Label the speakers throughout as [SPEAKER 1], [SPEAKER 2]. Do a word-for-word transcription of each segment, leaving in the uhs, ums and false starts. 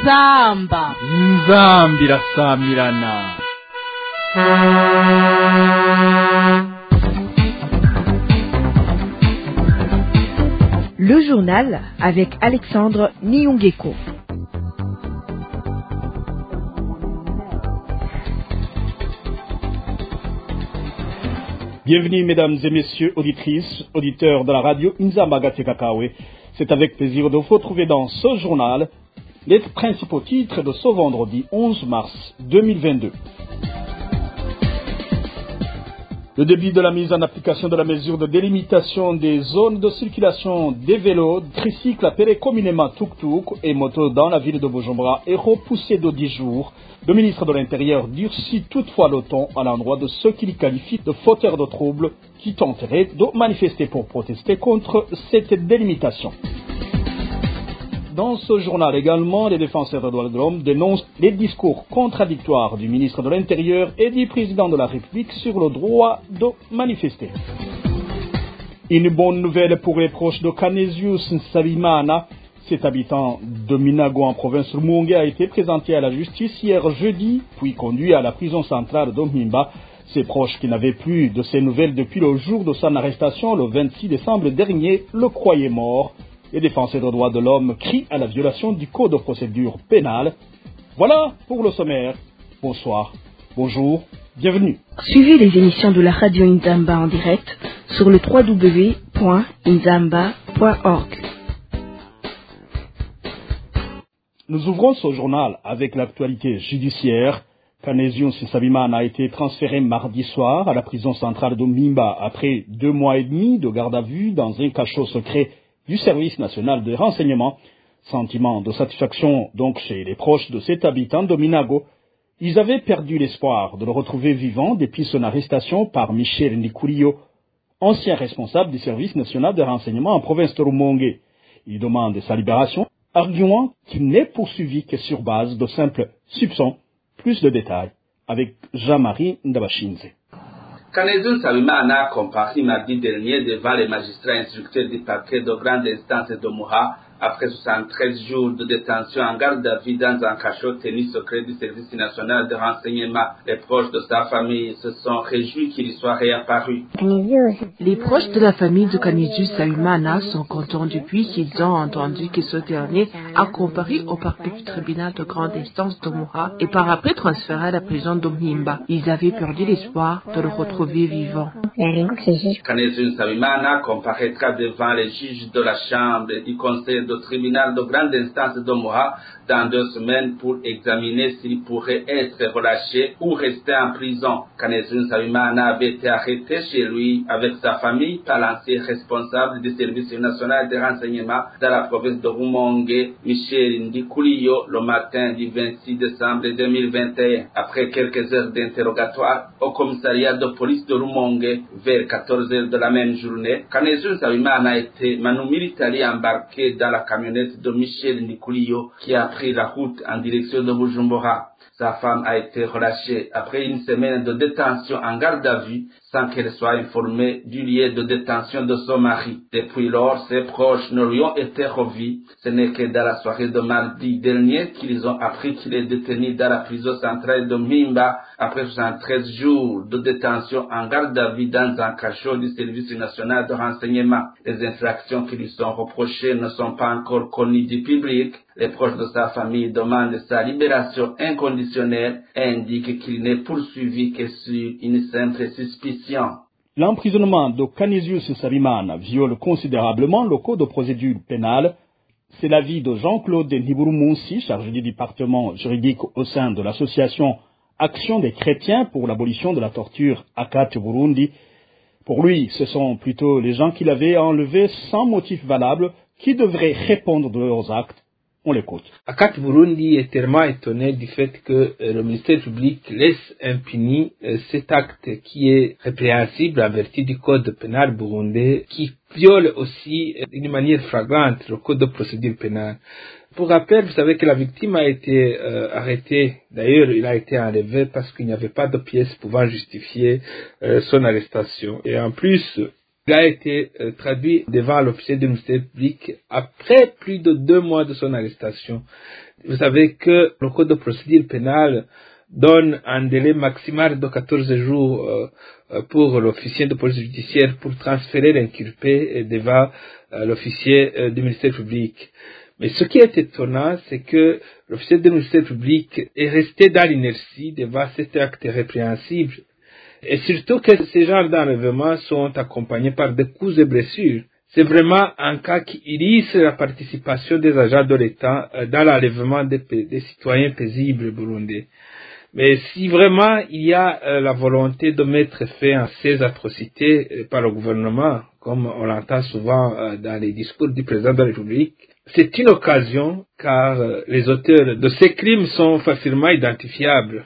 [SPEAKER 1] inzamba
[SPEAKER 2] inzambi irasamirana.
[SPEAKER 3] Le journal avec Alexandre Niungeko.
[SPEAKER 4] Bienvenue mesdames et messieurs, auditrices, auditeurs de la radio Inzamba Gatsekakawe. C'est avec plaisir de vous retrouver dans ce journal les principaux titres de ce vendredi onze mars deux mille vingt-deux. Le début de la mise en application de la mesure de délimitation des zones de circulation des vélos, tricycles appelés communément tuk-tuk et motos dans la ville de Bujumbura est repoussé de dix jours. Le ministre de l'Intérieur durcit toutefois le ton à l'endroit de ceux qu'il qualifie de fauteurs de troubles qui tenteraient de manifester pour protester contre cette délimitation. Dans ce journal également, les défenseurs des droits de l'homme dénoncent les discours contradictoires du ministre de l'Intérieur et du président de la République sur le droit de manifester. Une bonne nouvelle pour les proches de Canisius Nsabimana. Cet habitant de Minago en province Rumonge a été présenté à la justice hier jeudi, puis conduit à la prison centrale de Mpimba. Ses proches qui n'avaient plus de ses nouvelles depuis le jour de son arrestation le vingt-six décembre dernier le croyaient mort. Les défenseurs des droits de l'homme crient à la violation du code de procédure pénale. Voilà pour le sommaire. Bonsoir, bonjour, bienvenue.
[SPEAKER 3] Suivez les émissions de la radio Inzamba en direct sur le w w w point inzamba point org.
[SPEAKER 4] Nous ouvrons ce journal avec l'actualité judiciaire. Canisius Nsabimana a été transféré mardi soir à la prison centrale de Mpimba après deux mois et demi de garde à vue dans un cachot secret du service national de renseignement. Sentiment de satisfaction donc chez les proches de cet habitant de Minago. Ils avaient perdu l'espoir de le retrouver vivant depuis son arrestation par Michel Ndikurio, ancien responsable du service national de renseignement en province de Rumonge. Il demande sa libération, arguant qu'il n'est poursuivi que sur base de simples soupçons. Plus de détails avec Jean-Marie Ndabashinze.
[SPEAKER 5] Canisius Nsabimana a comparu mardi dernier devant les magistrats instructeurs du parquet de grande instance de Muha après soixante-treize jours de détention en garde à vue dans un cachot tenu secret du service national de renseignement. Les proches de sa famille se sont réjouis qu'il soit réapparu.
[SPEAKER 6] Les proches de la famille de Canisius Nsabimana sont contents depuis qu'ils ont entendu que ce dernier a comparu au parquet du tribunal de grande instance de Muha et par après transféré à la prison de Mpimba. Ils avaient perdu l'espoir de le retrouver vivant.
[SPEAKER 5] Canisius Nsabimana comparaîtra devant les juges de la chambre du conseil de au tribunal de grande instance de Muha dans deux semaines pour examiner s'il pourrait être relâché ou rester en prison. Canisius Nsabimana avait été arrêté chez lui avec sa famille par l'ancien responsable du service national de renseignement dans la province de Rumonge, Michel Ndikurio, le matin du vingt-six décembre deux mille vingt et un. Après quelques heures d'interrogatoire au commissariat de police de Rumonge, vers quatorze heures de la même journée, Canisius Nsabimana a été manu militari embarqué dans la camionnette de Michel Ndikurio qui a pris la route en direction de Bujumbura. Sa femme a été relâchée après une semaine de détention en garde à vue sans qu'elle soit informée du lieu de détention de son mari. Depuis lors, ses proches ne lui ont été revus. Ce n'est que dans la soirée de mardi dernier qu'ils ont appris qu'il est détenu dans la prison centrale de Mpimba après soixante-treize jours de détention en garde à vue dans un cachot du service national de renseignement. Les infractions qui lui sont reprochées ne sont pas encore connues du public. Les proches de sa famille demandent sa libération inconditionnelle et indiquent qu'il n'est poursuivi que sur une simple suspicion.
[SPEAKER 4] L'emprisonnement de Canisius Nsabimana viole considérablement le code de procédure pénale. C'est l'avis de Jean-Claude Niburumunsi, chargé du département juridique au sein de l'association Action des chrétiens pour l'abolition de la torture Akat Burundi. Pour lui, ce sont plutôt les gens qui l'avaient enlevé sans motif valable qui devraient répondre de leurs actes. On l'écoute.
[SPEAKER 7] Akat Burundi est tellement étonné du fait que euh, le ministère public laisse impuni euh, cet acte qui est répréhensible en vertu du code pénal burundais, qui viole aussi euh, d'une manière flagrante le code de procédure pénale. Pour rappel, vous savez que la victime a été euh, arrêtée, d'ailleurs il a été enlevé parce qu'il n'y avait pas de pièces pouvant justifier euh, son arrestation. Et en plus, Il a été euh, traduit devant l'officier du ministère public après plus de deux mois de son arrestation. Vous savez que le code de procédure pénale donne un délai maximal de quatorze jours euh, pour l'officier de police judiciaire pour transférer l'inculpé devant euh, l'officier euh, du ministère public. Mais ce qui est étonnant, c'est que l'officier du ministère public est resté dans l'inertie devant cet acte répréhensible. Et surtout que ces genres d'enlèvements sont accompagnés par des coups et blessures. C'est vraiment un cas qui illustre la participation des agents de l'État dans l'enlèvement des, des citoyens paisibles burundais. Mais si vraiment il y a euh, la volonté de mettre fin à ces atrocités euh, par le gouvernement, comme on l'entend souvent euh, dans les discours du président de la République, c'est une occasion car euh, les auteurs de ces crimes sont facilement identifiables.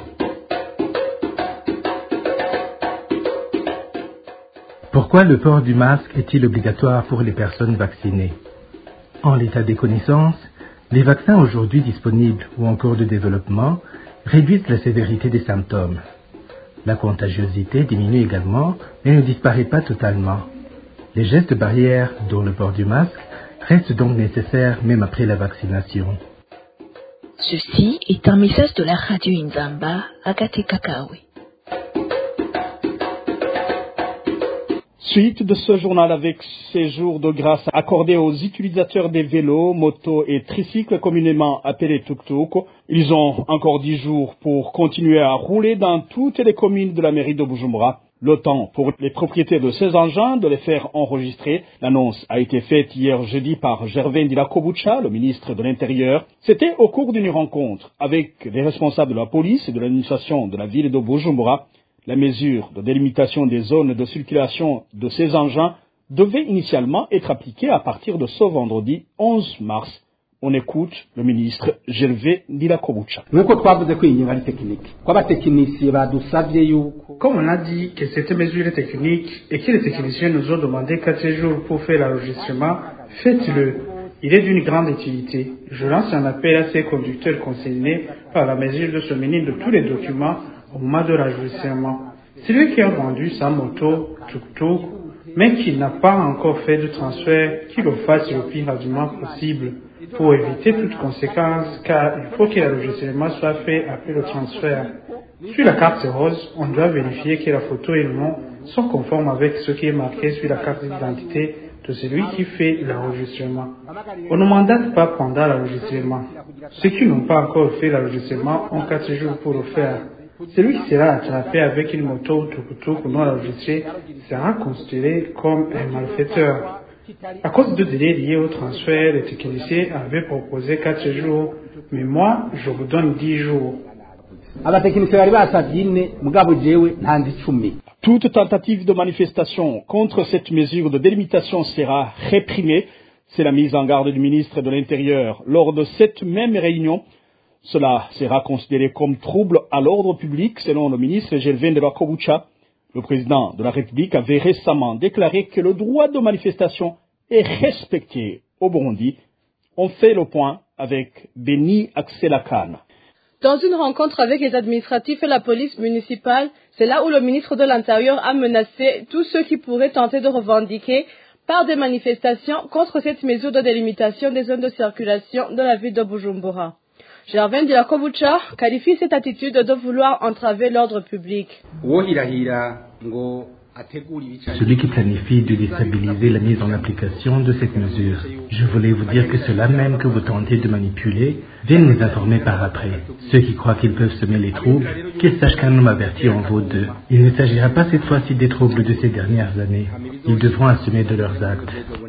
[SPEAKER 1] Pourquoi le port du masque est-il obligatoire pour les personnes vaccinées? En l'état des connaissances, les vaccins aujourd'hui disponibles ou en cours de développement réduisent la sévérité des symptômes. La contagiosité diminue également, mais ne disparaît pas totalement. Les gestes barrières, dont le port du masque, restent donc nécessaires même après la vaccination.
[SPEAKER 3] Ceci est un message de la radio Inzamba, Agathe Kakawe.
[SPEAKER 4] Suite de ce journal avec ces jours de grâce accordés aux utilisateurs des vélos, motos et tricycles communément appelés tuk-tuk. Ils ont encore dix jours pour continuer à rouler dans toutes les communes de la mairie de Bujumbura. Le temps pour les propriétaires de ces engins de les faire enregistrer. L'annonce a été faite hier jeudi par Gervais Ndirakobucha, le ministre de l'Intérieur. C'était au cours d'une rencontre avec les responsables de la police et de l'administration de la ville de Bujumbura. La mesure de délimitation des zones de circulation de ces engins devait initialement être appliquée à partir de ce vendredi onze mars. On écoute le ministre Gervais Ndirakobucha.
[SPEAKER 8] Comme on a dit que cette mesure est technique et que les techniciens nous ont demandé quatre jours pour faire l'enregistrement, faites-le. Il est d'une grande utilité. Je lance un appel à ces conducteurs concernés par la mesure de se munir de tous les documents au moment de l'enregistrement. Celui qui a vendu sa moto, tuk-tuk, mais qui n'a pas encore fait de transfert, qu'il le fasse le plus rapidement possible pour éviter toute conséquence, car il faut que l'enregistrement soit fait après le transfert. Sur la carte rose, on doit vérifier que la photo et le nom sont conformes avec ce qui est marqué sur la carte d'identité de celui qui fait l'enregistrement. On ne mandate pas pendant l'enregistrement. Ceux qui n'ont pas encore fait l'enregistrement ont quatre jours pour le faire. Celui qui sera attrapé avec une moto ou tuk-tuk non enregistrée sera considéré comme un malfaiteur. À cause de délais liés au transfert, les techniciens avaient proposé quatre jours, mais moi, je vous donne dix jours.
[SPEAKER 4] Toute tentative de manifestation contre cette mesure de délimitation sera réprimée. C'est la mise en garde du ministre de l'Intérieur lors de cette même réunion. Cela sera considéré comme trouble à l'ordre public, selon le ministre Gervais Ndirakobucha. Le président de la République avait récemment déclaré que le droit de manifestation est respecté au Burundi. On fait le point avec Beni Akselakane.
[SPEAKER 9] Dans une rencontre avec les administratifs et la police municipale, c'est là où le ministre de l'Intérieur a menacé tous ceux qui pourraient tenter de revendiquer par des manifestations contre cette mesure de délimitation des zones de circulation de la ville de Bujumbura. Gervais Ndirakobucha qualifie cette attitude de vouloir entraver l'ordre public.
[SPEAKER 1] Celui qui planifie de déstabiliser la mise en application de cette mesure. Je voulais vous dire que ceux-là même que vous tentez de manipuler viennent les informer par après. Ceux qui croient qu'ils peuvent semer les troubles, qu'ils sachent qu'un homme averti en vaut deux. Il ne s'agira pas cette fois-ci des troubles de ces dernières années. Ils devront assumer de leurs actes.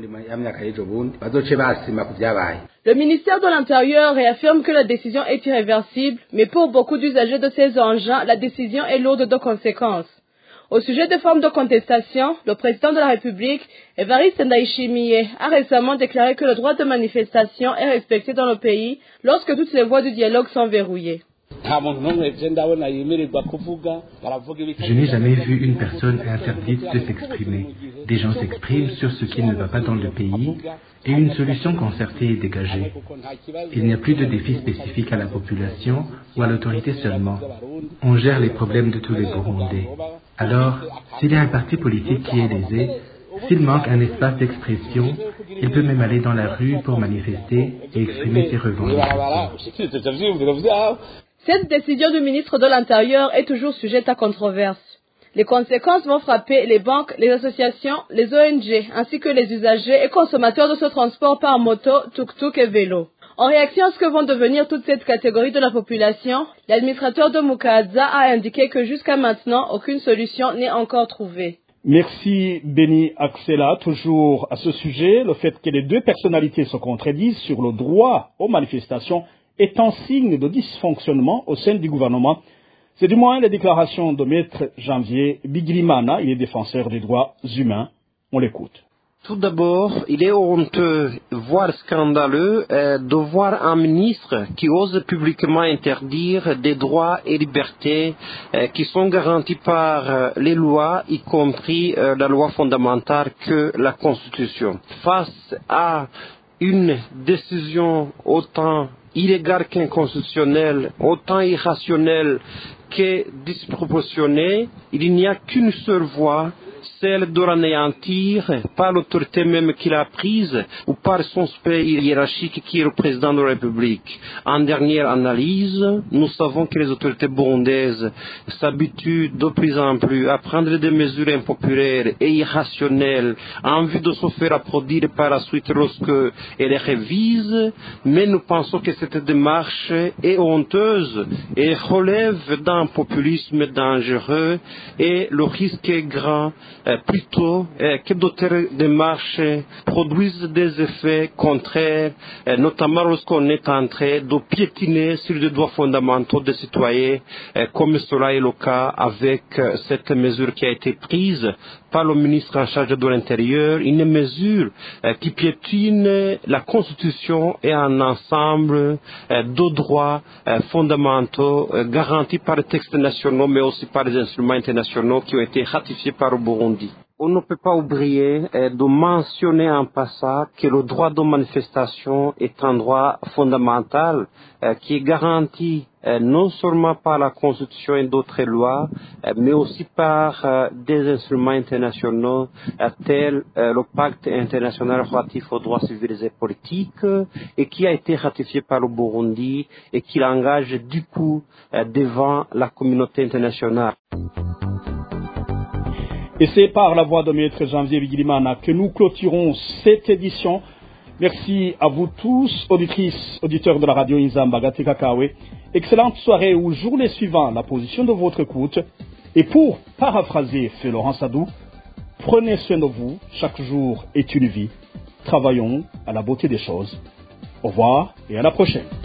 [SPEAKER 9] Le ministère de l'Intérieur réaffirme que la décision est irréversible, mais pour beaucoup d'usagers de ces engins, la décision est lourde de conséquences. Au sujet des formes de contestation, le président de la République, Evariste Ndayishimiye, a récemment déclaré que le droit de manifestation est respecté dans le pays lorsque toutes les voies du dialogue sont verrouillées.
[SPEAKER 1] Je n'ai jamais vu une personne interdite de s'exprimer. Des gens s'expriment sur ce qui ne va pas dans le pays et une solution concertée est dégagée. Il n'y a plus de défi spécifique à la population ou à l'autorité seulement. On gère les problèmes de tous les Burundais. Alors, s'il y a un parti politique qui est lésé, S'il manque un espace d'expression, il peut même aller dans la rue pour manifester et exprimer ses revendications.
[SPEAKER 9] Cette décision du ministre de l'Intérieur est toujours sujette à controverse. Les conséquences vont frapper les banques, les associations, les O N G, ainsi que les usagers et consommateurs de ce transport par moto, tuk-tuk et vélo. En réaction à ce que vont devenir toute cette catégorie de la population, l'administrateur de Mukaza a indiqué que jusqu'à maintenant, aucune solution n'est encore trouvée.
[SPEAKER 4] Merci Béni Axela. Toujours à ce sujet, le fait que les deux personnalités se contredisent sur le droit aux manifestations est un signe de dysfonctionnement au sein du gouvernement. C'est du moins la déclaration de Maître Janvier Bigirimana, il est défenseur des droits humains. On l'écoute.
[SPEAKER 10] Tout d'abord, il est honteux, voire scandaleux, euh, de voir un ministre qui ose publiquement interdire des droits et libertés euh, qui sont garantis par euh, les lois, y compris euh, la loi fondamentale que la Constitution. Face à une décision autant illégale qu'inconstitutionnelle, autant irrationnelle que disproportionnée, il n'y a qu'une seule voie, celle de l'anéantir par l'autorité même qu'il a prise ou par son supérieur hiérarchique qui est le président de la République. En dernière analyse, nous savons que les autorités burundaises s'habituent de plus en plus à prendre des mesures impopulaires et irrationnelles en vue de se faire applaudir par la suite lorsqu'elles les révisent, mais nous pensons que cette démarche est honteuse et relève d'un populisme dangereux et le risque est grand Euh, plutôt euh, que d'autres démarches produisent des effets contraires, euh, notamment lorsqu'on est en train de piétiner sur les droits fondamentaux des citoyens, euh, comme cela est le cas avec euh, cette mesure qui a été prise par le ministre en charge de l'Intérieur, une mesure euh, qui piétine la Constitution et un ensemble euh, de droits euh, fondamentaux euh, garantis par les textes nationaux, mais aussi par les instruments internationaux qui ont été ratifiés par le Burundi. On ne peut pas oublier euh, de mentionner en passant que le droit de manifestation est un droit fondamental euh, qui est garanti euh, non seulement par la Constitution et d'autres lois, euh, mais aussi par euh, des instruments internationaux euh, tels euh, le pacte international relatif aux droits civils et politiques euh, et qui a été ratifié par le Burundi et qui l'engage du coup euh, devant la communauté internationale.
[SPEAKER 4] Et c'est par la voix de Maître Janvier Bigirimana que nous clôturons cette édition. Merci à vous tous, auditrices, auditeurs de la radio Inzamba Gatekakawe. Excellente soirée ou journée suivant la position de votre écoute. Et pour paraphraser Feu Laurent Sadou, prenez soin de vous, chaque jour est une vie. Travaillons à la beauté des choses. Au revoir et à la prochaine.